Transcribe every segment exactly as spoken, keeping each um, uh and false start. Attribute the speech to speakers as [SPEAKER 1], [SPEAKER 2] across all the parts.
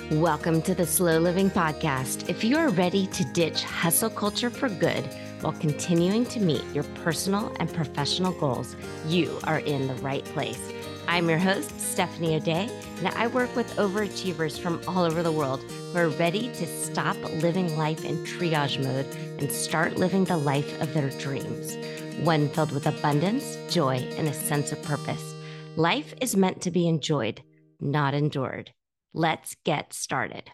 [SPEAKER 1] Welcome to the Slow Living Podcast. If you are ready to ditch hustle culture for good while continuing to meet your personal and professional goals, you are in the right place. I'm your host, Stephanie O'Day, and I work with overachievers from all over the world who are ready to stop living life in triage mode and start living the life of their dreams, one filled with abundance, joy, and a sense of purpose. Life is meant to be enjoyed, not endured. Let's get started.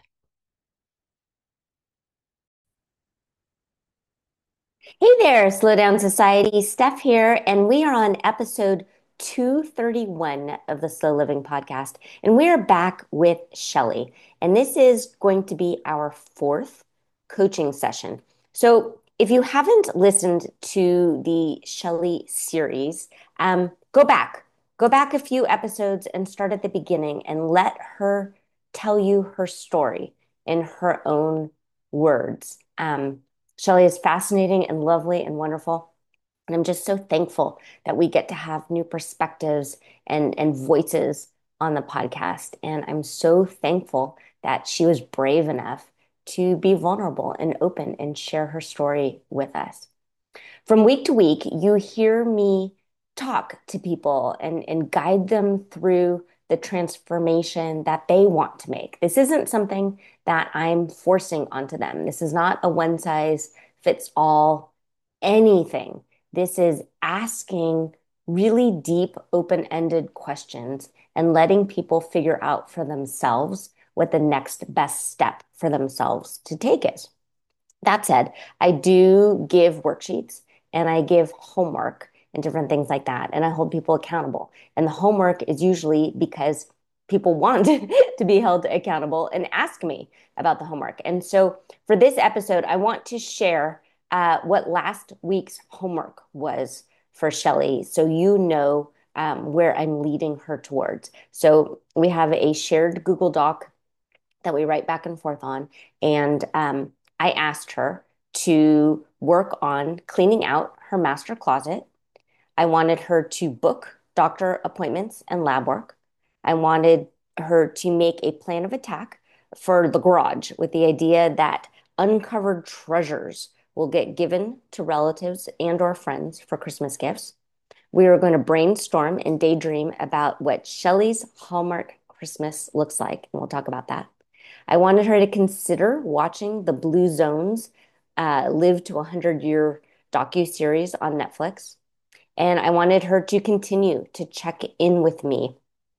[SPEAKER 1] Hey there, Slow Down Society. Steph here, and we are on episode two thirty-one of the Slow Living Podcast, and we are back with Shelly, and this is going to be our fourth coaching session. So if you haven't listened to the Shelly series, um, go back. Go back a few episodes and start at the beginning and let her tell you her story in her own words. Um, Shelly is fascinating and lovely and wonderful. And I'm just so thankful that we get to have new perspectives and, and voices on the podcast. And I'm so thankful that she was brave enough to be vulnerable and open and share her story with us. From week to week, you hear me talk to people and, and guide them through the transformation that they want to make. This isn't something that I'm forcing onto them. This is not a one size fits all anything. This is asking really deep, open-ended questions and letting people figure out for themselves what the next best step for themselves to take is. That said, I do give worksheets and I give homework and different things like that. And I hold people accountable. And the homework is usually because people want to be held accountable and ask me about the homework. And so for this episode, I want to share uh, what last week's homework was for Shelly, so you know um, where I'm leading her towards. So we have a shared Google Doc that we write back and forth on. And um, I asked her to work on cleaning out her master closet. I wanted her to book doctor appointments and lab work. I wanted her to make a plan of attack for the garage with the idea that uncovered treasures will get given to relatives and or friends for Christmas gifts. We are going to brainstorm and daydream about what Shelly's Hallmark Christmas looks like, and we'll talk about that. I wanted her to consider watching the Blue Zones uh, Live to one hundred Year docuseries on Netflix. And I wanted her to continue to check in with me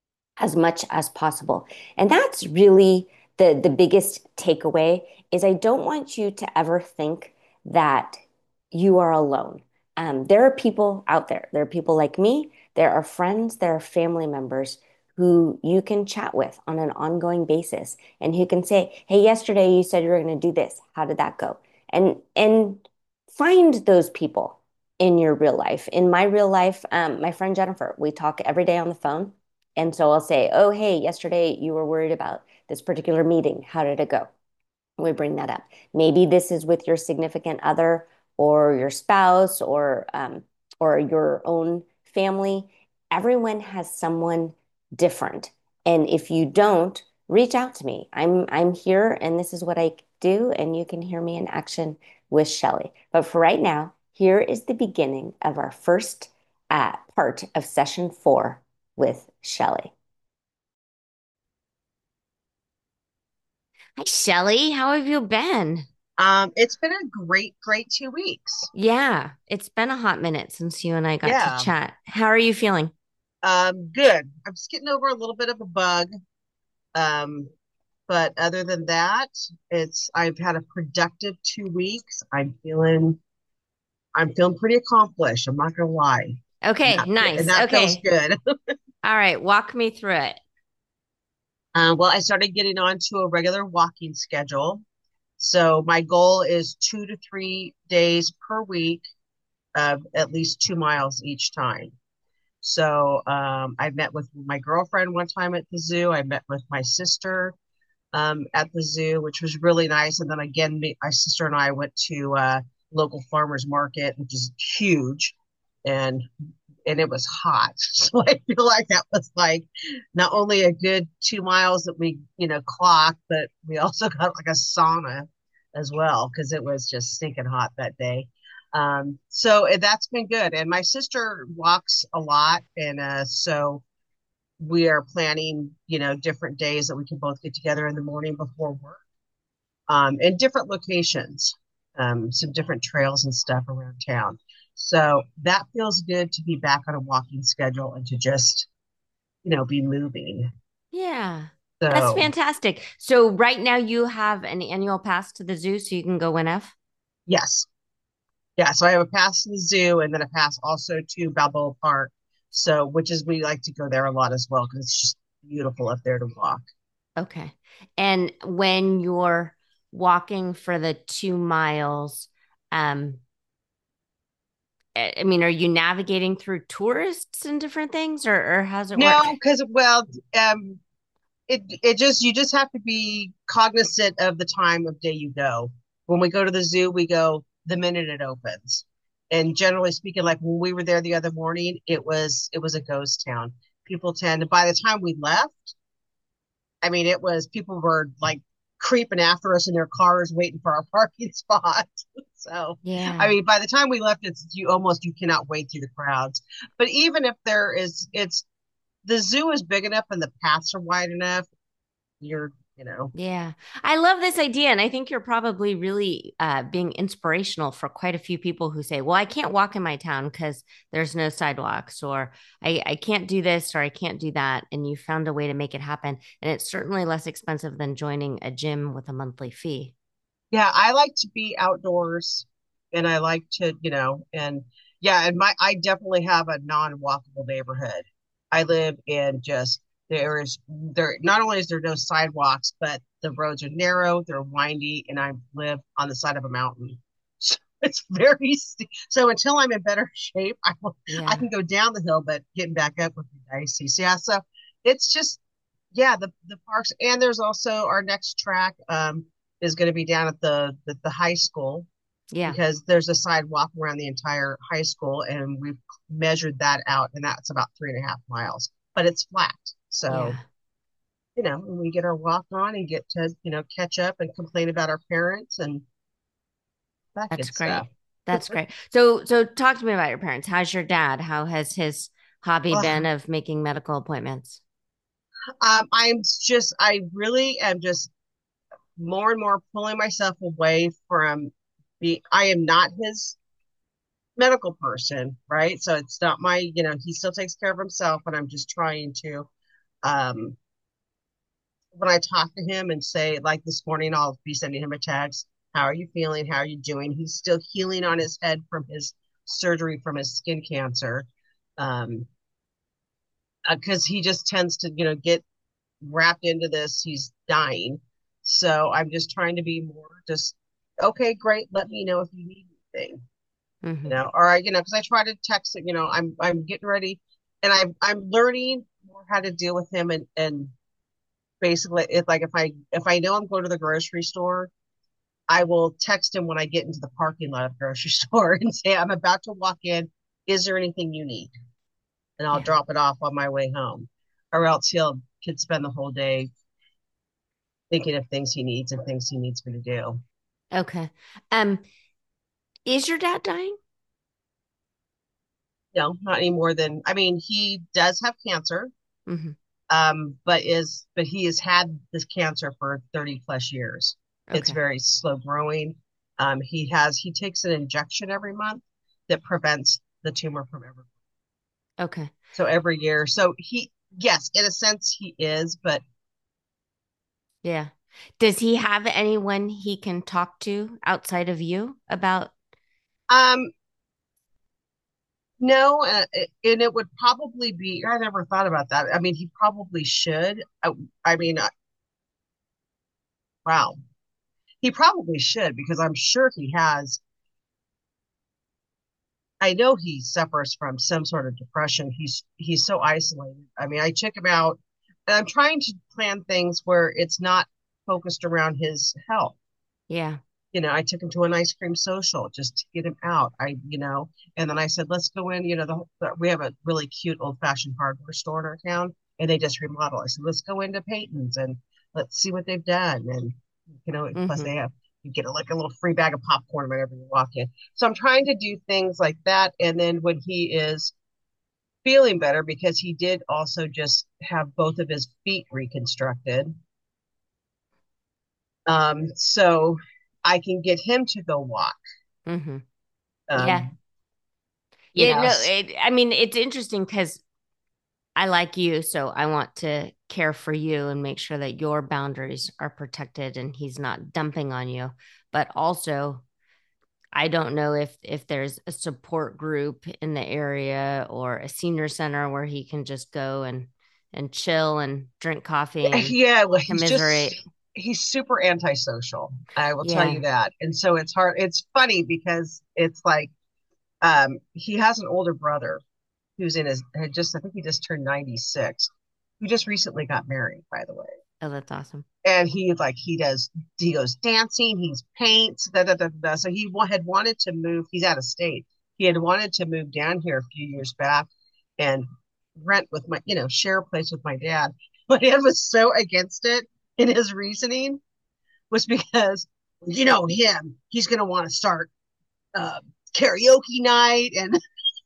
[SPEAKER 1] as much as possible. And that's really the, the biggest takeaway is I don't want you to ever think that you are alone. Um, there are people out there. There are people like me. There are friends. There are family members who you can chat with on an ongoing basis and who can say, hey, yesterday you said you were going to do this. How did that go? And, and find those people in your real life. In my real life, um, my friend Jennifer, we talk every day on the phone. And so I'll say, oh, hey, yesterday you were worried about this particular meeting. How did it go? We bring that up. Maybe this is with your significant other or your spouse or um, or your own family. Everyone has someone different. And if you don't, reach out to me. I'm I'm here and this is what I do, and you can hear me in action with Shelly. But for right now, here is the beginning of our first uh, part of session four with Shelly. Hi, Shelly. How have you been?
[SPEAKER 2] Um, it's been a great, great two weeks.
[SPEAKER 1] Yeah, it's been a hot minute since you and I got to
[SPEAKER 2] Yeah.
[SPEAKER 1] chat. How are you feeling?
[SPEAKER 2] Um, good. I'm just getting over a little bit of a bug. Um, but other than that, it's I've had a productive two weeks. I'm feeling I'm feeling pretty accomplished. I'm not gonna lie. And
[SPEAKER 1] Okay,
[SPEAKER 2] that, and
[SPEAKER 1] nice.
[SPEAKER 2] that feels
[SPEAKER 1] Okay.
[SPEAKER 2] good.
[SPEAKER 1] All right, walk me through it.
[SPEAKER 2] Um, well, I started getting on to a regular walking schedule. So my goal is two to three days per week of at least two miles each time. So um, I met with my girlfriend one time at the zoo. I met with my sister um, at the zoo, which was really nice. And then again, me, my sister and I went to uh, local farmers market, which is huge. And and it was hot. So I feel like that was like not only a good two miles that we, you know, clocked, but we also got like a sauna as well because it was just stinking hot that day. Um, so eh, that's been good. And my sister walks a lot, and uh, so we are planning, you know, different days that we can both get together in the morning before work, um, in different locations, um, some different trails and stuff around town. So that feels good to be back on a walking schedule and to just, you know, be moving.
[SPEAKER 1] Yeah. That's
[SPEAKER 2] So
[SPEAKER 1] fantastic. So right now you have an annual pass to the zoo so you can go whenever.
[SPEAKER 2] yes, yeah. So I have a pass to the zoo and then a pass also to Balboa Park. So which is we like to go there a lot as well because it's just beautiful up there to walk.
[SPEAKER 1] Okay. And when you're walking for the two miles, um, I I mean, are you navigating through tourists and different things, or, or how's it work?
[SPEAKER 2] No, because well, um, it it just you just have to be cognizant of the time of day you go. When we go to the zoo, we go the minute it opens. And generally speaking, like when we were there the other morning, it was it was a ghost town. People tend by the time we left, I mean, it was people were like creeping after us in their cars waiting for our parking spot. So, I
[SPEAKER 1] Yeah.
[SPEAKER 2] mean, by the time we left, it's you almost you cannot wade through the crowds. But even if there is, it's the zoo is big enough and the paths are wide enough, you're, you know,
[SPEAKER 1] Yeah, I love this idea. And I think you're probably really uh, being inspirational for quite a few people who say, well, I can't walk in my town because there's no sidewalks, or I, I can't do this, or I can't do that. And you found a way to make it happen. And it's certainly less expensive than joining a gym with a monthly fee.
[SPEAKER 2] yeah, I like to be outdoors and I like to, you know, and yeah, and my I definitely have a non-walkable neighborhood. I live in just there is there not only is there no sidewalks, but the roads are narrow, they're windy, and I live on the side of a mountain. So it's very steep. So until I'm in better shape, I will I
[SPEAKER 1] Yeah.
[SPEAKER 2] can go down the hill, but getting back up would be dicey. So yeah, so it's just yeah, the the parks, and there's also our next track um is going to be down at the, the the high school
[SPEAKER 1] Yeah.
[SPEAKER 2] because there's a sidewalk around the entire high school, and we've measured that out, and that's about three and a half miles, but it's flat. So,
[SPEAKER 1] Yeah.
[SPEAKER 2] you know, when we get our walk on and get to, you know, catch up and complain about our parents and that
[SPEAKER 1] That's
[SPEAKER 2] good
[SPEAKER 1] great.
[SPEAKER 2] stuff.
[SPEAKER 1] That's great. So, so talk to me about your parents. How's your dad? How has his hobby been
[SPEAKER 2] Ugh.
[SPEAKER 1] of making medical appointments?
[SPEAKER 2] Um, I'm just, I really am just more and more pulling myself away from the, I am not his medical person, right? So it's not my, you know, he still takes care of himself, and I'm just trying to, um, when I talk to him and say, like this morning, I'll be sending him a text. How are you feeling? How are you doing? He's still healing on his head from his surgery from his skin cancer. Um, because he just tends to, you know, get wrapped into this. He's dying. So I'm just trying to be more just, okay, great. Let me know if you need anything, you
[SPEAKER 1] Hmm.
[SPEAKER 2] know, or I, you know, because I try to text it, you know, I'm I'm getting ready, and I'm I'm learning more how to deal with him, and and basically it's like if I if I know I'm going to the grocery store, I will text him when I get into the parking lot of the grocery store and say I'm about to walk in. Is there anything you need? And I'll
[SPEAKER 1] Yeah.
[SPEAKER 2] drop it off on my way home, or else he'll could spend the whole day thinking of things he needs and things he needs me to do.
[SPEAKER 1] Okay. Um, is your dad dying?
[SPEAKER 2] No, not any more than I mean, he does have cancer,
[SPEAKER 1] Hmm.
[SPEAKER 2] um, but is but he has had this cancer for thirty plus years. It's
[SPEAKER 1] Okay.
[SPEAKER 2] very slow growing. Um, he has he takes an injection every month that prevents the tumor from ever.
[SPEAKER 1] Okay.
[SPEAKER 2] So every year, so he yes, in a sense he is, but
[SPEAKER 1] Yeah. Does he have anyone he can talk to outside of you about?
[SPEAKER 2] um, no, uh, and it would probably be. I never thought about that. I mean, he probably should. I, I mean, uh, wow, he probably should because I'm sure he has I know he suffers from some sort of depression. He's he's so isolated. I mean, I check him out, and I'm trying to plan things where it's not focused around his health.
[SPEAKER 1] Yeah.
[SPEAKER 2] you know, I took him to an ice cream social just to get him out. I, you know, and then I said, let's go in, you know, the, the we have a really cute old fashioned hardware store in our town and they just remodeled. I said, let's go into Peyton's and let's see what they've done. And, you know, plus
[SPEAKER 1] Hmm.
[SPEAKER 2] they have, you get a, like a little free bag of popcorn whenever you walk in. So I'm trying to do things like that. And then when he is feeling better, because he did also just have both of his feet reconstructed. Um, so I can get him to go walk.
[SPEAKER 1] Hmm. Yeah.
[SPEAKER 2] Um, you
[SPEAKER 1] Yeah,
[SPEAKER 2] know,
[SPEAKER 1] no, it, I mean, it's interesting because I like you, so I want to care for you and make sure that your boundaries are protected and he's not dumping on you. But also, I don't know if if there's a support group in the area or a senior center where he can just go and and chill and drink coffee and
[SPEAKER 2] yeah, well, he's just
[SPEAKER 1] commiserate.
[SPEAKER 2] he's super antisocial. I will tell you
[SPEAKER 1] Yeah.
[SPEAKER 2] that. And so it's hard. It's funny because it's like um, he has an older brother who's in his had just I think he just turned ninety-six, who just recently got married, by the way.
[SPEAKER 1] Oh, that's awesome.
[SPEAKER 2] And he like he does he goes dancing, he's paints, da, da, da, da. So he wa- had wanted to move. He's out of state. He had wanted to move down here a few years back and rent with my, you know, share a place with my dad. My dad was so against it, and his reasoning was because, you know, him, he's going to want to start uh, karaoke night, and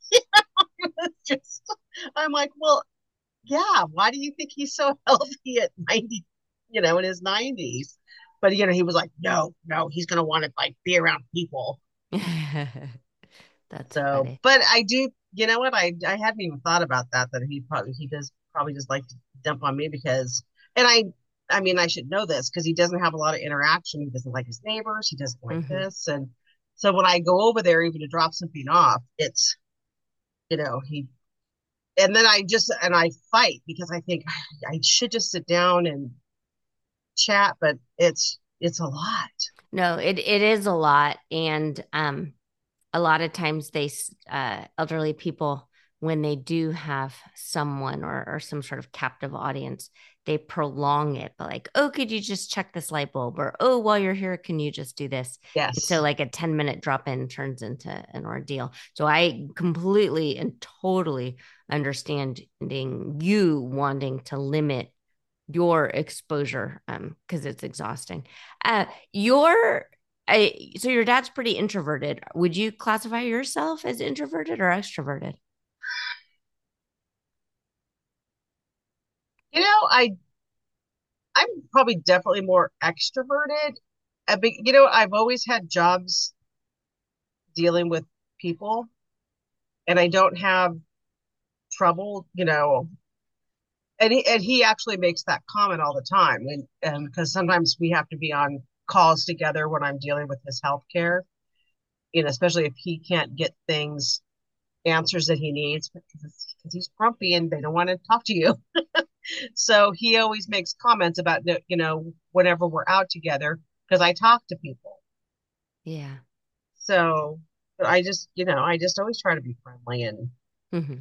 [SPEAKER 2] it's just, I'm like, well, yeah, why do you think he's so healthy at ninety, you know, in his nineties? But, you know, he was like, no, no, he's going to want to like be around people.
[SPEAKER 1] That's
[SPEAKER 2] So,
[SPEAKER 1] funny.
[SPEAKER 2] but I do, you know what? I, I hadn't even thought about that, that he probably, he does probably just like to dump on me because, and I, I mean, I should know this because he doesn't have a lot of interaction. He doesn't like his neighbors. He doesn't like
[SPEAKER 1] Hmm.
[SPEAKER 2] this. And so when I go over there, even to drop something off, it's, you know, he, and then I just, and I fight because I think I should just sit down and chat, but it's it's a lot.
[SPEAKER 1] No, it it is a lot, and um, a lot of times they uh, elderly people when they do have someone or, or some sort of captive audience they prolong it but like oh could you just check this light bulb or oh while you're here can you just do this and so
[SPEAKER 2] Yes.
[SPEAKER 1] like a ten minute drop in turns into an ordeal so I completely and totally understand you wanting to limit your exposure um because it's exhausting uh your I, so your dad's pretty introverted. Would you classify yourself as introverted or extroverted?
[SPEAKER 2] You know, I I'm probably definitely more extroverted. I be, you know, I've always had jobs dealing with people and I don't have trouble, you know. And he, and he actually makes that comment all the time and and because sometimes we have to be on calls together when I'm dealing with his health care, you know, especially if he can't get things answers that he needs because he's grumpy and they don't want to talk to you. So he always makes comments about, you know, whenever we're out together, because I talk to people.
[SPEAKER 1] Yeah.
[SPEAKER 2] So, but I just, you know, I just always try to be friendly. And
[SPEAKER 1] Hmm.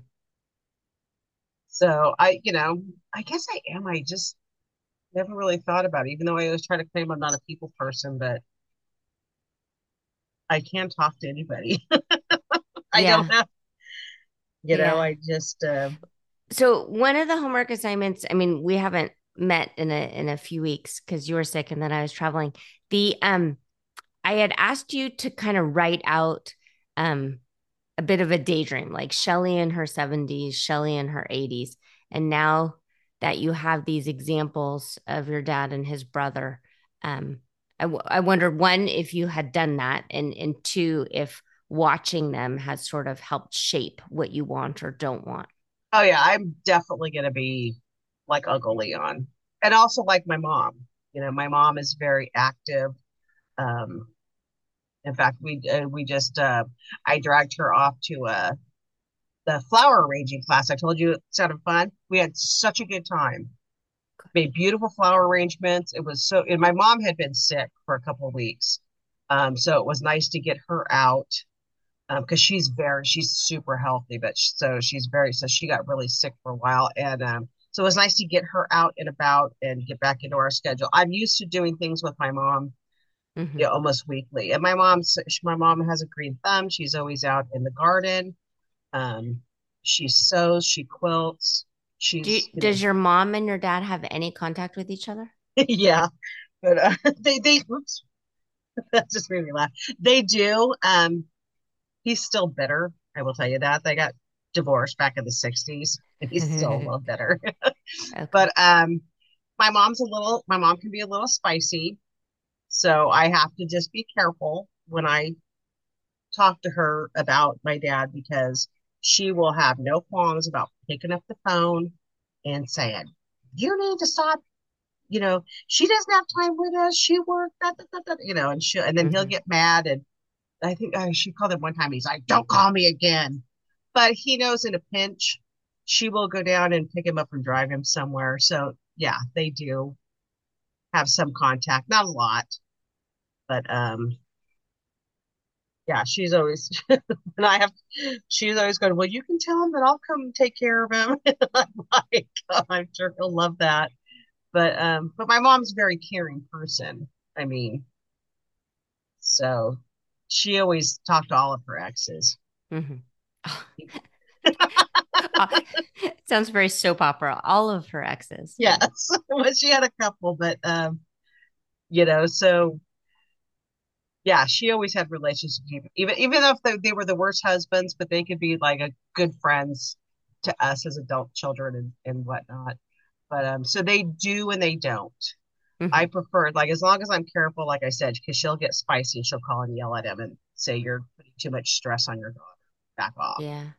[SPEAKER 2] so I, you know, I guess I am. I just never really thought about it, even though I always try to claim I'm not a people person, but I can talk to anybody. I don't
[SPEAKER 1] Yeah.
[SPEAKER 2] have, you know,
[SPEAKER 1] Yeah.
[SPEAKER 2] I just, uh,
[SPEAKER 1] So one of the homework assignments, I mean, we haven't met in a in a few weeks because you were sick and then I was traveling. The um I had asked you to kind of write out um a bit of a daydream, like Shelley in her seventies, Shelley in her eighties. And now that you have these examples of your dad and his brother, um, I, w- I wondered one, if you had done that, and, and two, if watching them has sort of helped shape what you want or don't want.
[SPEAKER 2] oh yeah, I'm definitely going to be like Uncle Leon. And also like my mom. You know, my mom is very active. Um, in fact, we uh, we just uh, I dragged her off to uh, the flower arranging class. I told you it sounded fun. We had such a good time. Made beautiful flower arrangements. It was so. And my mom had been sick for a couple of weeks, um, so it was nice to get her out because um, she's very she's super healthy, but sh- so she's very so she got really sick for a while, and um, so it was nice to get her out and about and get back into our schedule. I'm used to doing things with my mom
[SPEAKER 1] Mm-hmm.
[SPEAKER 2] Yeah, almost weekly. And my mom's my mom has a green thumb. She's always out in the garden. Um, she sews, she quilts.
[SPEAKER 1] Do you,
[SPEAKER 2] She's, you know,
[SPEAKER 1] does your mom and your dad have any contact with each other?
[SPEAKER 2] yeah, but uh, they they oops, that just made me laugh. They do. Um, he's still bitter. I will tell you that. They got divorced back in the sixties, and he's still a little bitter.
[SPEAKER 1] Okay.
[SPEAKER 2] But um, my mom's a little. My mom can be a little spicy, so I have to just be careful when I talk to her about my dad because she will have no qualms about picking up the phone and saying, "You need to stop. You know, she doesn't have time with us. She worked, da, da, da, da," you know, and she and then he'll
[SPEAKER 1] Mm-hmm.
[SPEAKER 2] get mad. And I think uh, she called him one time. He's like, "Don't call me again." But he knows in a pinch, she will go down and pick him up and drive him somewhere. So yeah, they do have some contact, not a lot, but um, yeah, she's always and I have she's always going, "Well, you can tell him that I'll come take care of him." I'm like, "Oh, I'm sure he'll love that." But um, but my mom's a very caring person. I mean, so she always talked to all of her exes.
[SPEAKER 1] Mm-hmm. Uh, sounds very soap opera. All of her exes.
[SPEAKER 2] Yes, well, she had a couple, but um, you know, so yeah, she always had relationships, even even if they, they were the worst husbands, but they could be like a good friends to us as adult children and, and whatnot. But um, so they do and they don't. I
[SPEAKER 1] Mm-hmm.
[SPEAKER 2] prefer like as long as I'm careful, like I said, because she'll get spicy and she'll call and yell at him and say you're putting too much stress on your daughter. Back off.
[SPEAKER 1] Yeah.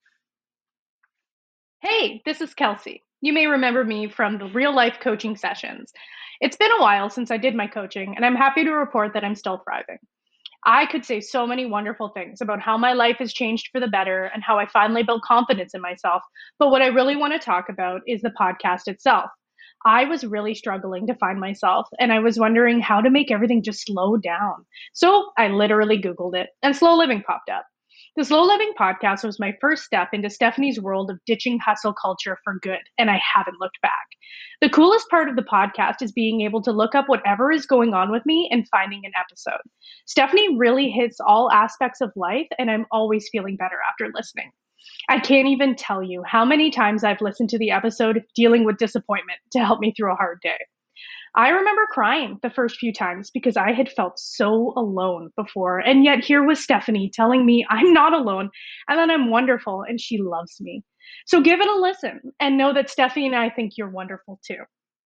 [SPEAKER 3] Hey, this is Kelsey. You may remember me from the real life coaching sessions. It's been a while since I did my coaching, and I'm happy to report that I'm still thriving. I could say so many wonderful things about how my life has changed for the better and how I finally built confidence in myself. But what I really want to talk about is the podcast itself. I was really struggling to find myself, and I was wondering how to make everything just slow down. So I literally Googled it, and Slow Living popped up. The Slow Living podcast was my first step into Stephanie's world of ditching hustle culture for good, and I haven't looked back. The coolest part of the podcast is being able to look up whatever is going on with me and finding an episode. Stephanie really hits all aspects of life, and I'm always feeling better after listening. I can't even tell you how many times I've listened to the episode dealing with disappointment to help me through a hard day. I remember crying the first few times because I had felt so alone before, and yet here was Stephanie telling me I'm not alone and that I'm wonderful and she loves me. So give it a listen and know that Stephanie and I think you're wonderful too.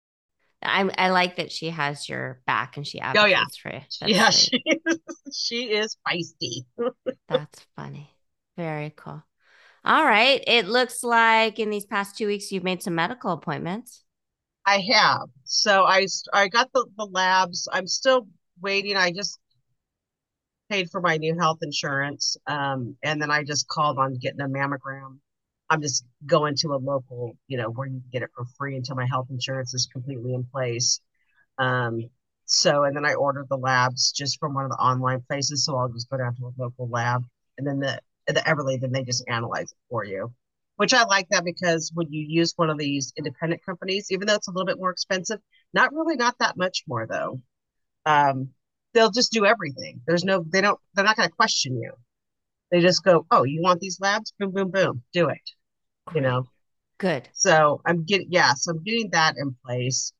[SPEAKER 1] I I like that she has your back and she
[SPEAKER 2] Oh yeah,
[SPEAKER 1] advocates for you. That's
[SPEAKER 2] yeah,
[SPEAKER 1] sweet.
[SPEAKER 2] she is, she is feisty.
[SPEAKER 1] That's funny. Very cool. All right. It looks like in these past two weeks you've made some medical appointments.
[SPEAKER 2] I have. So I I got the the labs. I'm still waiting. I just paid for my new health insurance, um, and then I just called on getting a mammogram. I'm just going to a local, you know, where you can get it for free until my health insurance is completely in place. Um, so, and then I ordered the labs just from one of the online places. So I'll just go down to a local lab, and then the the Everly, then they just analyze it for you. Which I like that because when you use one of these independent companies, even though it's a little bit more expensive, not really not that much more though. Um, they'll just do everything. There's no, they don't, they're not going to question you. They just go, "Oh, you want these labs? Boom, boom, boom, do it." You
[SPEAKER 1] Great.
[SPEAKER 2] know.
[SPEAKER 1] Good.
[SPEAKER 2] So I'm getting, yeah, so I'm getting that in place.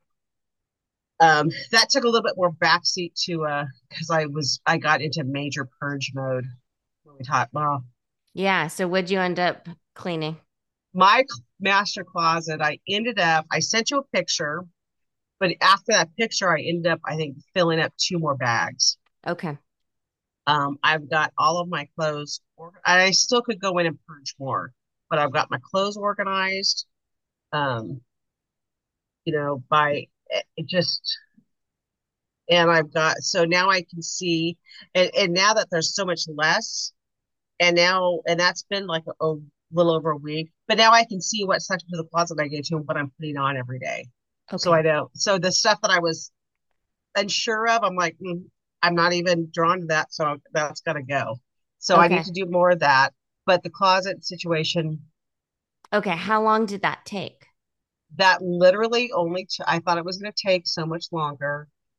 [SPEAKER 2] Um, that took a little bit more backseat to uh because I was I got into major purge mode when we talked. Well,
[SPEAKER 1] Yeah. So what'd you end up cleaning?
[SPEAKER 2] my master closet, I ended up I sent you a picture, but after that picture, I ended up I think filling up two more bags.
[SPEAKER 1] Okay.
[SPEAKER 2] Um, I've got all of my clothes, or I still could go in and purge more, but I've got my clothes organized. Um, you know, by it just and I've got so now I can see and, and now that there's so much less and now and that's been like a, a little over a week, but now I can see what section of the closet I go to and what I'm putting on every day. So I
[SPEAKER 1] Okay.
[SPEAKER 2] know so the stuff that I was unsure of, I'm like, mm, I'm not even drawn to that, so that's got to go. So I need
[SPEAKER 1] Okay.
[SPEAKER 2] to do more of that. But the closet situation,
[SPEAKER 1] Okay. How long did that take?
[SPEAKER 2] that literally only t- I thought it was going to take so much longer.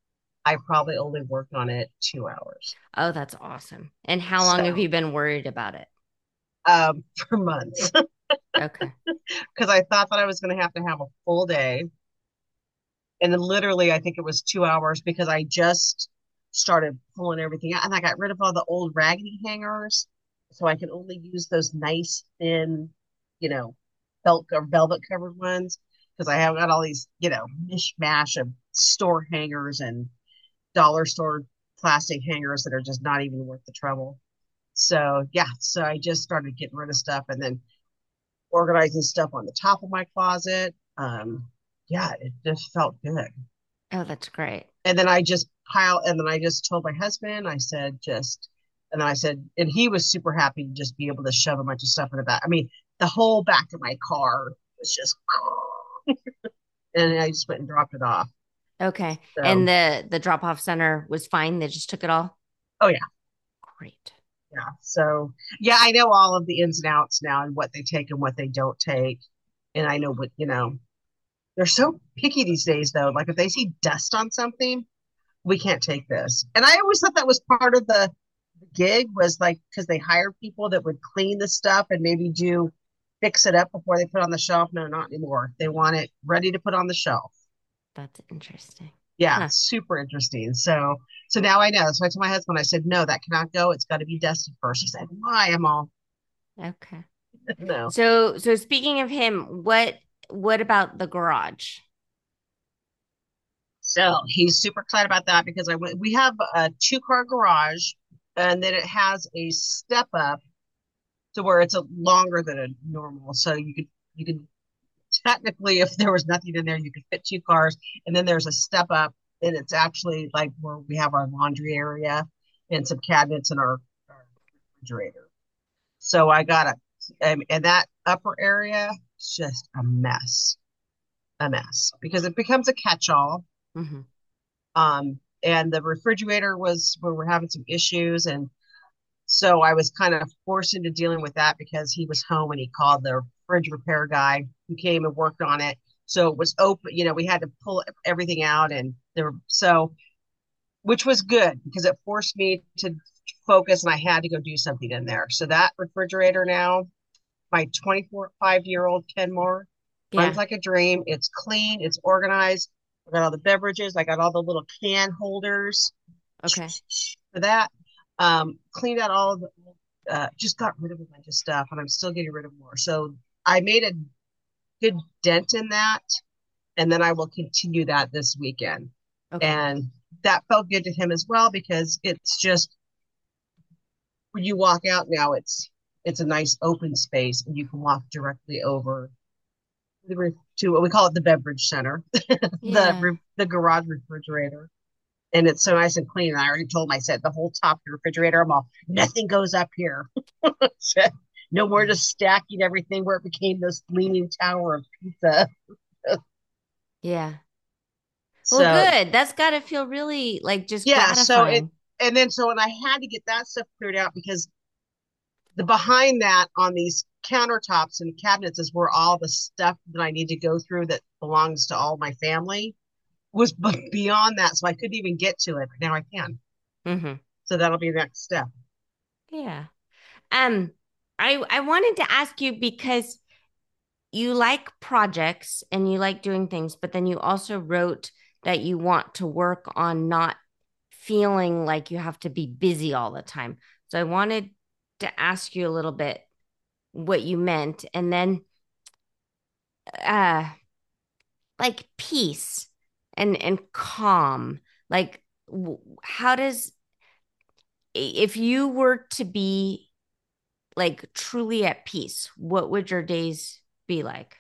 [SPEAKER 2] I probably only worked on it two hours.
[SPEAKER 1] Oh, that's awesome. And how long have
[SPEAKER 2] So,
[SPEAKER 1] you been worried about it?
[SPEAKER 2] um, for months,
[SPEAKER 1] Okay.
[SPEAKER 2] because I thought that I was going to have to have a full day. And then literally, I think it was two hours because I just started pulling everything out and I got rid of all the old raggedy hangers. So I can only use those nice, thin, you know, felt or velvet covered ones because I have got all these, you know, mishmash of store hangers and dollar store plastic hangers that are just not even worth the trouble. So yeah, so I just started getting rid of stuff and then organizing stuff on the top of my closet. Um, yeah, it just felt good.
[SPEAKER 1] Oh, that's great.
[SPEAKER 2] And then I just pile, and then I just told my husband, I said, just, and then I said, and he was super happy to just be able to shove a bunch of stuff in the back. I mean, the whole back of my car was just, and I just went and dropped it off.
[SPEAKER 1] Okay. And
[SPEAKER 2] So,
[SPEAKER 1] the the drop off center was fine. They just took it all.
[SPEAKER 2] oh yeah,
[SPEAKER 1] Great.
[SPEAKER 2] yeah. So, yeah, I know all of the ins and outs now and what they take and what they don't take. And I know what, you know, they're so picky these days, though. Like if they see dust on something, we can't take this. And I always thought that was part of the gig was like because they hire people that would clean the stuff and maybe do fix it up before they put it on the shelf. No, not anymore. They want it ready to put on the shelf.
[SPEAKER 1] That's interesting.
[SPEAKER 2] Yeah,
[SPEAKER 1] Huh.
[SPEAKER 2] super interesting. So so now I know. So I told my husband, I said, no, that cannot go. It's got to be dusted first. He said, why? I'm all
[SPEAKER 1] Okay.
[SPEAKER 2] no.
[SPEAKER 1] So so speaking of him, what what about the garage?
[SPEAKER 2] So he's super excited about that because I went we have a two car garage and then it has a step up to where it's a longer than a normal. So you could you could technically, if there was nothing in there, you could fit two cars. And then there's a step up, and it's actually like where we have our laundry area and some cabinets in our, our refrigerator. So I got a, um, and that upper area is just a mess, a mess because it becomes a catch-all.
[SPEAKER 1] Hmm.
[SPEAKER 2] Um, and the refrigerator was where we're having some issues, and so I was kind of forced into dealing with that because he was home and he called the fridge repair guy who came and worked on it. So it was open, you know, we had to pull everything out and there, so, which was good because it forced me to focus and I had to go do something in there. So that refrigerator now, my twenty-four, five year old Kenmore runs
[SPEAKER 1] Yeah.
[SPEAKER 2] like a dream. It's clean, it's organized. I got all the beverages, I got all the little can holders
[SPEAKER 1] Okay.
[SPEAKER 2] for that. Um, cleaned out all of the uh, just got rid of a bunch of stuff and I'm still getting rid of more. So I made a good dent in that and then I will continue that this weekend.
[SPEAKER 1] Okay.
[SPEAKER 2] And that felt good to him as well because it's just when you walk out now, it's it's a nice open space and you can walk directly over the to what we call it the beverage center,
[SPEAKER 1] Yeah.
[SPEAKER 2] the the garage refrigerator. And it's so nice and clean. And I already told him, I said, the whole top of the refrigerator, I'm all, nothing goes up here. No more
[SPEAKER 1] Yeah.
[SPEAKER 2] just stacking everything where it became this leaning tower of pizza.
[SPEAKER 1] Yeah. Well,
[SPEAKER 2] So
[SPEAKER 1] good. That's got to feel really like just
[SPEAKER 2] yeah, so it
[SPEAKER 1] gratifying.
[SPEAKER 2] and then so when I had to get that stuff cleared out because the behind that on these countertops and cabinets is where all the stuff that I need to go through that belongs to all my family was beyond that. So I couldn't even get to it, but now I can.
[SPEAKER 1] Hmm.
[SPEAKER 2] So that'll be the next step.
[SPEAKER 1] Yeah. Um, I I wanted to ask you because you like projects and you like doing things, but then you also wrote that you want to work on not feeling like you have to be busy all the time. So I wanted to ask you a little bit what you meant, and then uh like peace and and calm. Like w- how does if you were to be like truly at peace, what would your days be like?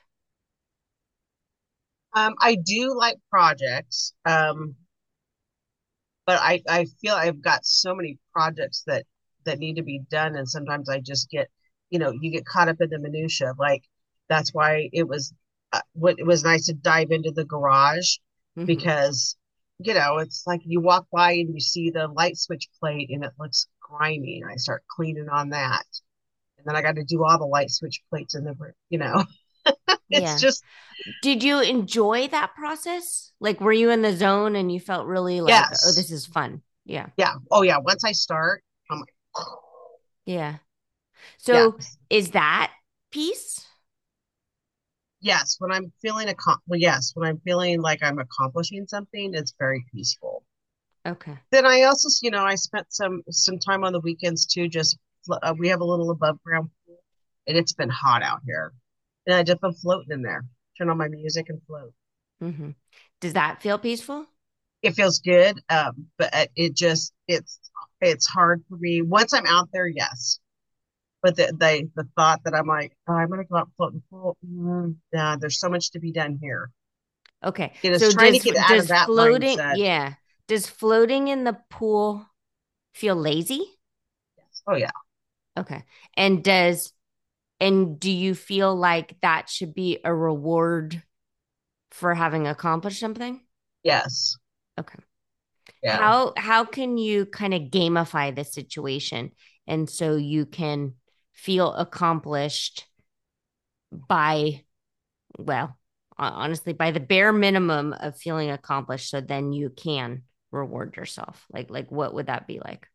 [SPEAKER 2] Um, I do like projects, um, but I, I feel I've got so many projects that that need to be done, and sometimes I just get, you know, you get caught up in the minutia. Like that's why it was uh, what it was nice to dive into the garage
[SPEAKER 1] Hmm.
[SPEAKER 2] because, you know, it's like you walk by and you see the light switch plate and it looks grimy, and I start cleaning on that, and then I got to do all the light switch plates in the, you know. It's
[SPEAKER 1] Yeah.
[SPEAKER 2] just,
[SPEAKER 1] Did you enjoy that process? Like, were you in the zone and you felt really like, oh,
[SPEAKER 2] yes.
[SPEAKER 1] this is fun? Yeah.
[SPEAKER 2] Yeah. Oh, yeah. Once I start, I'm like,
[SPEAKER 1] Yeah.
[SPEAKER 2] yeah.
[SPEAKER 1] So is that peace?
[SPEAKER 2] Yes. When I'm feeling, a well, yes. When I'm feeling like I'm accomplishing something, it's very peaceful.
[SPEAKER 1] Okay.
[SPEAKER 2] Then I also, you know, I spent some some time on the weekends too. Just uh, we have a little above ground pool, and it's been hot out here, and I just been floating in there. Turn on my music and float.
[SPEAKER 1] Hmm. Does that feel peaceful?
[SPEAKER 2] It feels good, um, but uh, it just it's it's hard for me once I'm out there. Yes, but the the, the thought that I'm like, oh, I'm gonna go out and float in the pool. Mm, nah, there's so much to be done here.
[SPEAKER 1] Okay.
[SPEAKER 2] It is
[SPEAKER 1] So
[SPEAKER 2] trying to
[SPEAKER 1] does
[SPEAKER 2] get out of
[SPEAKER 1] does
[SPEAKER 2] that
[SPEAKER 1] floating,
[SPEAKER 2] mindset.
[SPEAKER 1] yeah. Does floating in the pool feel lazy?
[SPEAKER 2] Yes. Oh yeah.
[SPEAKER 1] Okay. And does and do you feel like that should be a reward for having accomplished something?
[SPEAKER 2] Yes.
[SPEAKER 1] Okay.
[SPEAKER 2] Yeah.
[SPEAKER 1] How how can you kind of gamify the situation and so you can feel accomplished by, well, honestly, by the bare minimum of feeling accomplished, so then you can reward yourself. Like like what would that be like?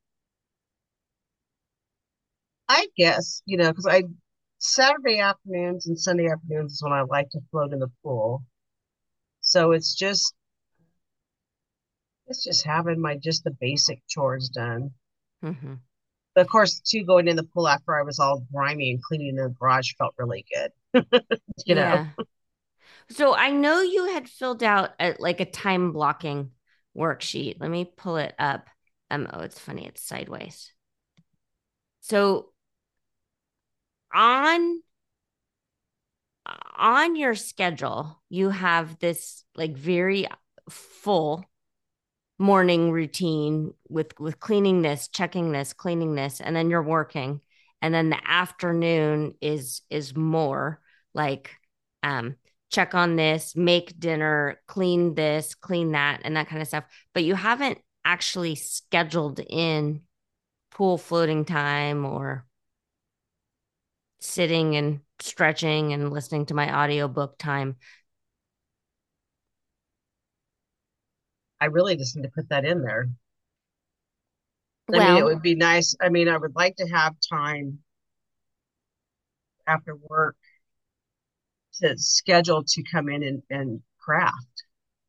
[SPEAKER 2] I guess, you know, because I Saturday afternoons and Sunday afternoons is when I like to float in the pool. So it's just it's just having my just the basic chores done.
[SPEAKER 1] Hmm.
[SPEAKER 2] But of course, too, going in the pool after I was all grimy and cleaning the garage felt really good. You know,
[SPEAKER 1] Yeah. So I know you had filled out a, like a time blocking worksheet. Let me pull it up. Um, oh, it's funny, it's sideways. So on on your schedule, you have this like very full morning routine with with cleaning this, checking this, cleaning this, and then you're working. And then the afternoon is is more like um check on this, make dinner, clean this, clean that, and that kind of stuff. But you haven't actually scheduled in pool floating time or sitting and stretching and listening to my audiobook time.
[SPEAKER 2] I really just need to put that in there. I mean, it
[SPEAKER 1] Well,
[SPEAKER 2] would be nice. I mean, I would like to have time after work to schedule to come in and, and craft,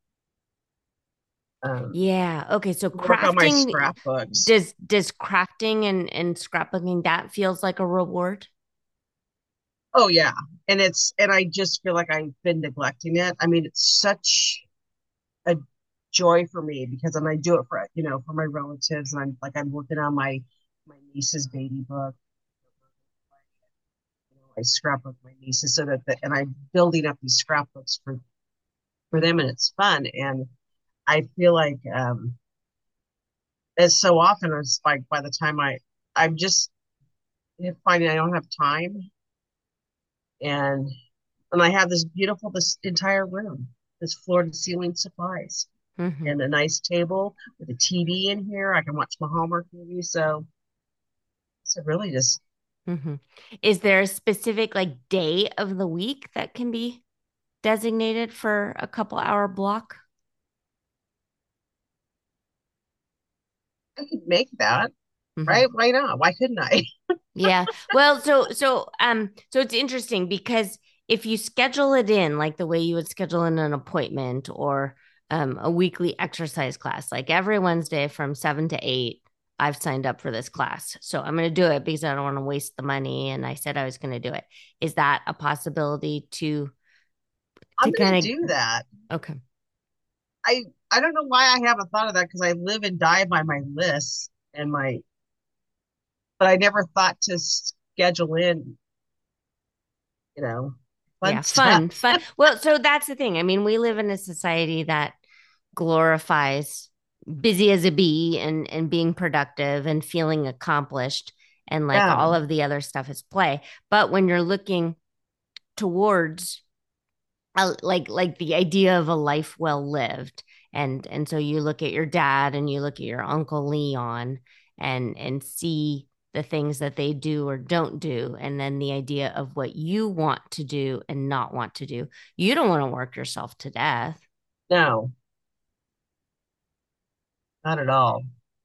[SPEAKER 2] um,
[SPEAKER 1] yeah. Okay. So
[SPEAKER 2] work on my
[SPEAKER 1] crafting
[SPEAKER 2] scrapbooks.
[SPEAKER 1] does does crafting and and scrapbooking that feels like a reward?
[SPEAKER 2] Oh yeah. And it's and I just feel like I've been neglecting it. I mean, it's such a joy for me because and I do it for you know for my relatives and I'm like I'm working on my my niece's baby book. You know, I scrapbook my nieces so that the, and I'm building up these scrapbooks for for them and it's fun and I feel like um as so often it's like by the time I I'm just finding I don't have time and and I have this beautiful this entire room, this floor to ceiling supplies
[SPEAKER 1] Mm-hmm.
[SPEAKER 2] and a nice table with a T V in here. I can watch my Hallmark movie. So it's really just
[SPEAKER 1] Mm-hmm. Is there a specific like day of the week that can be designated for a couple hour block?
[SPEAKER 2] I could make that,
[SPEAKER 1] Mm-hmm.
[SPEAKER 2] right? Why not? Why couldn't I?
[SPEAKER 1] Yeah. Well, so so um so it's interesting because if you schedule it in like the way you would schedule in an appointment or um a weekly exercise class, like every Wednesday from seven to eight, I've signed up for this class. So I'm going to do it because I don't want to waste the money and I said I was going to do it. Is that a possibility to
[SPEAKER 2] I'm
[SPEAKER 1] to
[SPEAKER 2] gonna
[SPEAKER 1] kind
[SPEAKER 2] do that.
[SPEAKER 1] of okay.
[SPEAKER 2] I I don't know why I haven't thought of that because I live and die by my lists and my but I never thought to schedule in, you know, fun
[SPEAKER 1] Yeah,
[SPEAKER 2] stuff.
[SPEAKER 1] fun, fun. Well, so that's the thing. I mean, we live in a society that glorifies busy as a bee and and being productive and feeling accomplished and like
[SPEAKER 2] Yeah.
[SPEAKER 1] all of the other stuff is play. But when you're looking towards a, like like the idea of a life well lived and and so you look at your dad and you look at your uncle Leon and and see the things that they do or don't do, and then the idea of what you want to do and not want to do. You don't want to work yourself to death.
[SPEAKER 2] No, not at all.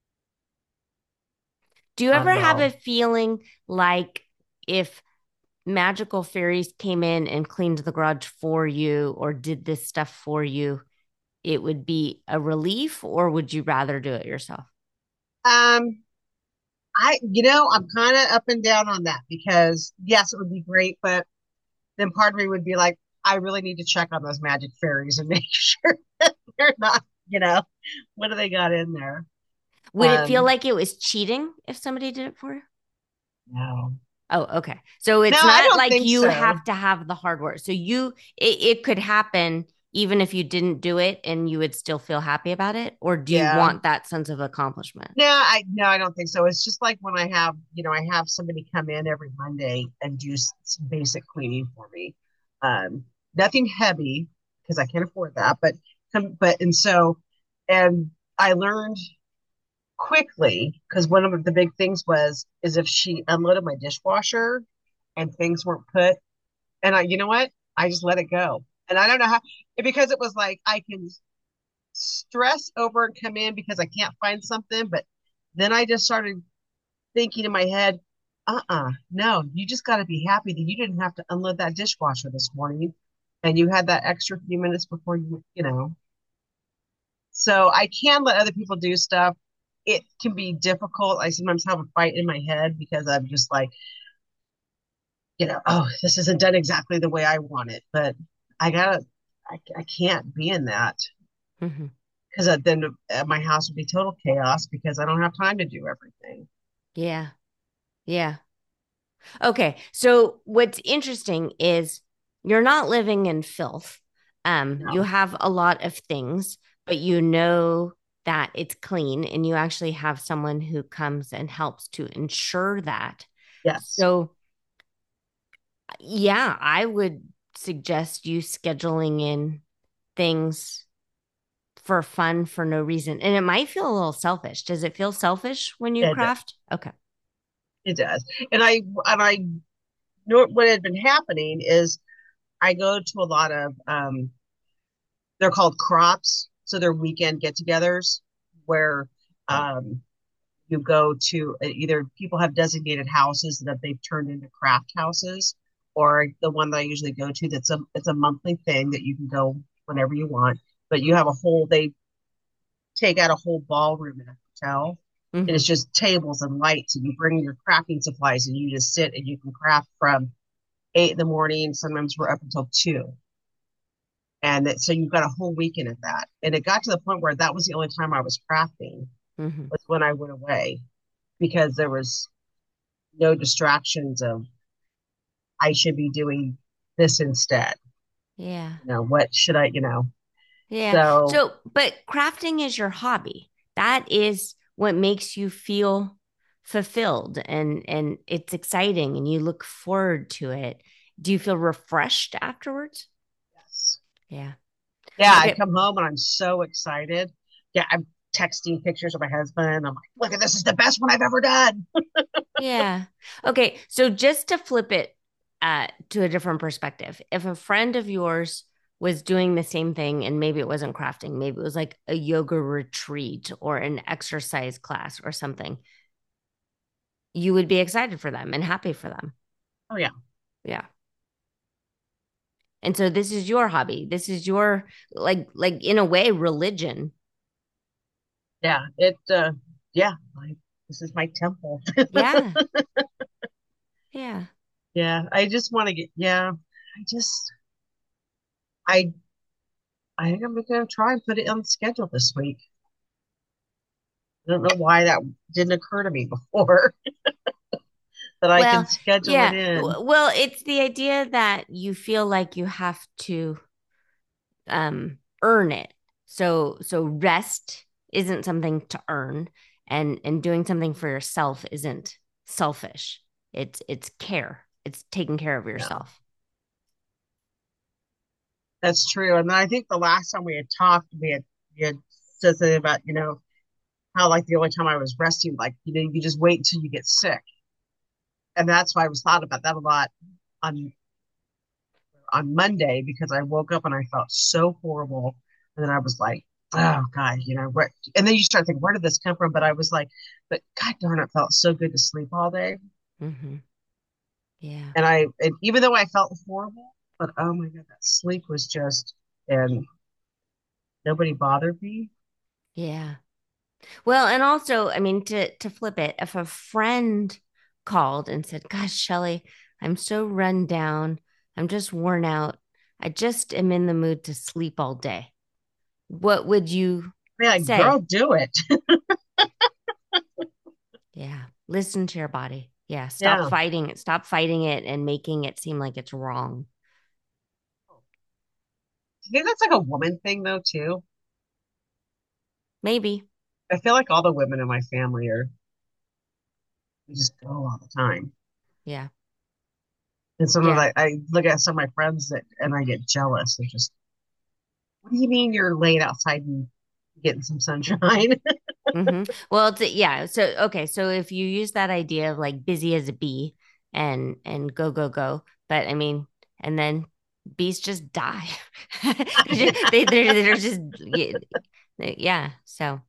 [SPEAKER 1] Do you
[SPEAKER 2] Not
[SPEAKER 1] ever
[SPEAKER 2] at
[SPEAKER 1] have a
[SPEAKER 2] all.
[SPEAKER 1] feeling like if magical fairies came in and cleaned the garage for you or did this stuff for you, it would be a relief, or would you rather do it yourself?
[SPEAKER 2] Um, I, you know, I'm kind of up and down on that because yes, it would be great, but then part of me would be like, I really need to check on those magic fairies and make sure that they're not, you know, what do they got in there?
[SPEAKER 1] Would it feel
[SPEAKER 2] Um,
[SPEAKER 1] like it was cheating if somebody did it for you?
[SPEAKER 2] no,
[SPEAKER 1] Oh, okay. So
[SPEAKER 2] no,
[SPEAKER 1] it's
[SPEAKER 2] I
[SPEAKER 1] not
[SPEAKER 2] don't
[SPEAKER 1] like
[SPEAKER 2] think
[SPEAKER 1] you
[SPEAKER 2] so.
[SPEAKER 1] have to have the hard work. So you, it, it could happen even if you didn't do it and you would still feel happy about it? Or do you
[SPEAKER 2] Yeah.
[SPEAKER 1] want that sense of accomplishment?
[SPEAKER 2] No, I no, I don't think so. It's just like when I have, you know, I have somebody come in every Monday and do s- some basic cleaning for me. Um, Nothing heavy because I can't afford that, but come, but and so, and I learned quickly because one of the big things was is if she unloaded my dishwasher and things weren't put, and I, you know what, I just let it go, and I don't know how because it was like I can stress over and come in because I can't find something, but then I just started thinking in my head, uh-uh, no, you just got to be happy that you didn't have to unload that dishwasher this morning and you had that extra few minutes before you, you know. So I can let other people do stuff. It can be difficult. I sometimes have a fight in my head because I'm just like, you know, oh, this isn't done exactly the way I want it, but I gotta, I, I can't be in that
[SPEAKER 1] Hmm.
[SPEAKER 2] because then uh, my house would be total chaos because I don't have time to do everything.
[SPEAKER 1] Yeah. Yeah. Okay. So what's interesting is you're not living in filth. Um, you
[SPEAKER 2] No,
[SPEAKER 1] have a lot of things, but you know that it's clean and you actually have someone who comes and helps to ensure that.
[SPEAKER 2] yes,
[SPEAKER 1] So, yeah, I would suggest you scheduling in things for fun for no reason. And it might feel a little selfish. Does it feel selfish when you
[SPEAKER 2] it
[SPEAKER 1] craft? Okay.
[SPEAKER 2] it does. And I and I know what had been happening is I go to a lot of um they're called crops, so they're weekend get-togethers where um you go to uh, either people have designated houses that they've turned into craft houses, or the one that I usually go to that's a it's a monthly thing that you can go whenever you want, but you have a whole they take out a whole ballroom in a hotel. And
[SPEAKER 1] Hmm.
[SPEAKER 2] it's just tables and lights, and you bring your crafting supplies, and you just sit and you can craft from eight in the morning. Sometimes we're up until two. And that, so you've got a whole weekend of that. And it got to the point where that was the only time I was crafting
[SPEAKER 1] Hmm.
[SPEAKER 2] was when I went away because there was no distractions of I should be doing this instead.
[SPEAKER 1] Yeah.
[SPEAKER 2] You know, what should I, you know?
[SPEAKER 1] Yeah.
[SPEAKER 2] So
[SPEAKER 1] So, but crafting is your hobby. That is what makes you feel fulfilled and and it's exciting and you look forward to it. Do you feel refreshed afterwards?
[SPEAKER 2] yes.
[SPEAKER 1] Yeah.
[SPEAKER 2] Yeah, I
[SPEAKER 1] Okay.
[SPEAKER 2] come home and I'm so excited. Yeah, I'm texting pictures of my husband. I'm like, look at this is the best one I've ever done.
[SPEAKER 1] Yeah. Okay. So just to flip it uh to a different perspective, if a friend of yours was doing the same thing and maybe it wasn't crafting, maybe it was like a yoga retreat or an exercise class or something, you would be excited for them and happy for them.
[SPEAKER 2] Oh yeah.
[SPEAKER 1] Yeah. And so this is your hobby. This is your like like in a way religion.
[SPEAKER 2] Yeah. It uh yeah, like this is my temple.
[SPEAKER 1] Yeah. Yeah.
[SPEAKER 2] Yeah. I just want to get yeah. I just I I think I'm gonna try and put it on the schedule this week. I don't know why that didn't occur to me before that I can
[SPEAKER 1] Well,
[SPEAKER 2] schedule it
[SPEAKER 1] yeah.
[SPEAKER 2] in.
[SPEAKER 1] W- Well, it's the idea that you feel like you have to um earn it. So so rest isn't something to earn and and doing something for yourself isn't selfish. It's it's care. It's taking care of
[SPEAKER 2] Yeah,
[SPEAKER 1] yourself.
[SPEAKER 2] that's true. And then I think the last time we had talked, we had you had said something about, you know, how like the only time I was resting, like, you know, you just wait until you get sick. and that's why I was thought about that a lot on on Monday because I woke up and I felt so horrible. And then I was like, oh God, you know, where, and then you start thinking, where did this come from? But I was like, but God darn, it felt so good to sleep all day.
[SPEAKER 1] Mm-hmm. Yeah.
[SPEAKER 2] And I, and even though I felt horrible, but oh my God, that sleep was just, and nobody bothered me.
[SPEAKER 1] Yeah. Well, and also, I mean, to to flip it, if a friend called and said, "Gosh, Shelley, I'm so run down. I'm just worn out. I just am in the mood to sleep all day." What would you
[SPEAKER 2] I mean, like,
[SPEAKER 1] say?
[SPEAKER 2] girl, do it.
[SPEAKER 1] Yeah. Listen to your body. Yeah. Stop
[SPEAKER 2] Yeah.
[SPEAKER 1] fighting it. Stop fighting it and making it seem like it's wrong.
[SPEAKER 2] I think that's like a woman thing though, too.
[SPEAKER 1] Maybe.
[SPEAKER 2] I feel like all the women in my family are, we just go all the time.
[SPEAKER 1] Yeah.
[SPEAKER 2] And sometimes
[SPEAKER 1] Yeah.
[SPEAKER 2] I, I look at some of my friends that, and I get jealous. They're just, what do you mean you're laying outside and getting some sunshine?
[SPEAKER 1] Hmm. Well, it's, yeah. So, okay. So if you use that idea of like busy as a bee and and go, go, go, but I mean, and then bees just die. They're just, they, they're, they're just, yeah. yeah, So,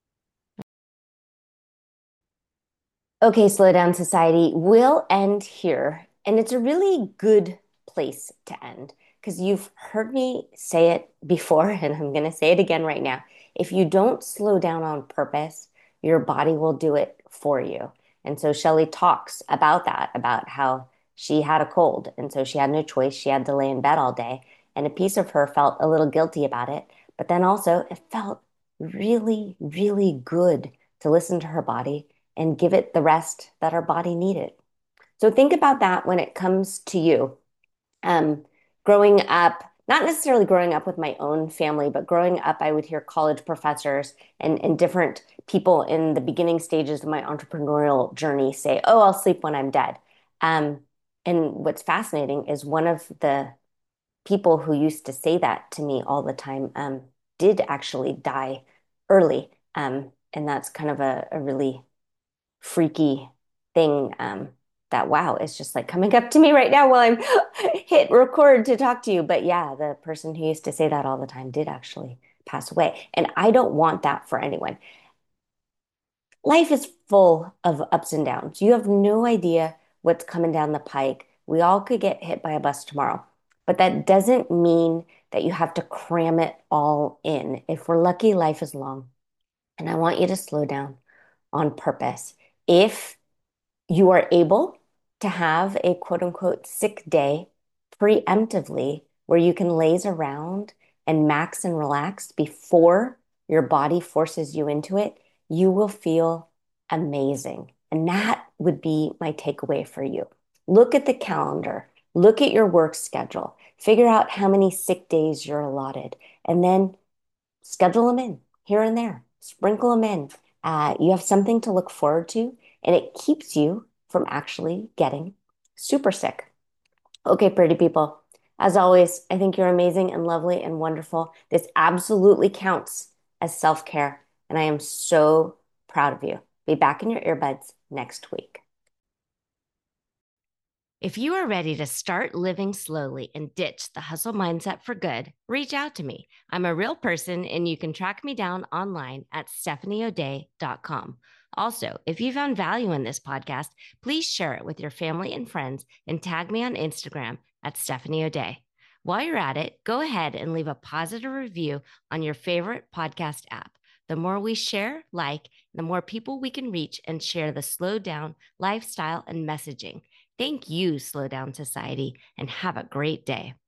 [SPEAKER 1] okay, Slow Down Society, we'll end here. And it's a really good place to end because you've heard me say it before, and I'm going to say it again right now. If you don't slow down on purpose, your body will do it for you. And so Shelley talks about that, about how she had a cold. And so she had no choice. She had to lay in bed all day. And a piece of her felt a little guilty about it. But then also, it felt really, really good to listen to her body and give it the rest that our body needed. So think about that when it comes to you. Um, growing up, not necessarily growing up with my own family, but growing up, I would hear college professors and, and different people in the beginning stages of my entrepreneurial journey say, "Oh, I'll sleep when I'm dead." Um, and what's fascinating is one of the people who used to say that to me all the time um, did actually die early. Um, and that's kind of a, a really freaky thing um, that, wow, is just like coming up to me right now while I'm hit record to talk to you. But yeah, the person who used to say that all the time did actually pass away. And I don't want that for anyone. Life is full of ups and downs. You have no idea what's coming down the pike. We all could get hit by a bus tomorrow, but that doesn't mean that you have to cram it all in. If we're lucky, life is long. And I want you to slow down on purpose. If you are able to have a quote unquote sick day preemptively where you can laze around and max and relax before your body forces you into it, you will feel amazing. And that would be my takeaway for you. Look at the calendar, look at your work schedule, figure out how many sick days you're allotted, and then schedule them in here and there, sprinkle them in. Uh, you have something to look forward to, and it keeps you from actually getting super sick. Okay, pretty people. As always, I think you're amazing and lovely and wonderful. This absolutely counts as self-care, and I am so proud of you. Be back in your earbuds next week. If you are ready to start living slowly and ditch the hustle mindset for good, reach out to me. I'm a real person, and you can track me down online at stephanie o'day dot com. Also, if you found value in this podcast, please share it with your family and friends and tag me on Instagram at Stephanie O'Day. While you're at it, go ahead and leave a positive review on your favorite podcast app. The more we share, like, the more people we can reach and share the slow down lifestyle and messaging. Thank you, Slow Down Society, and have a great day.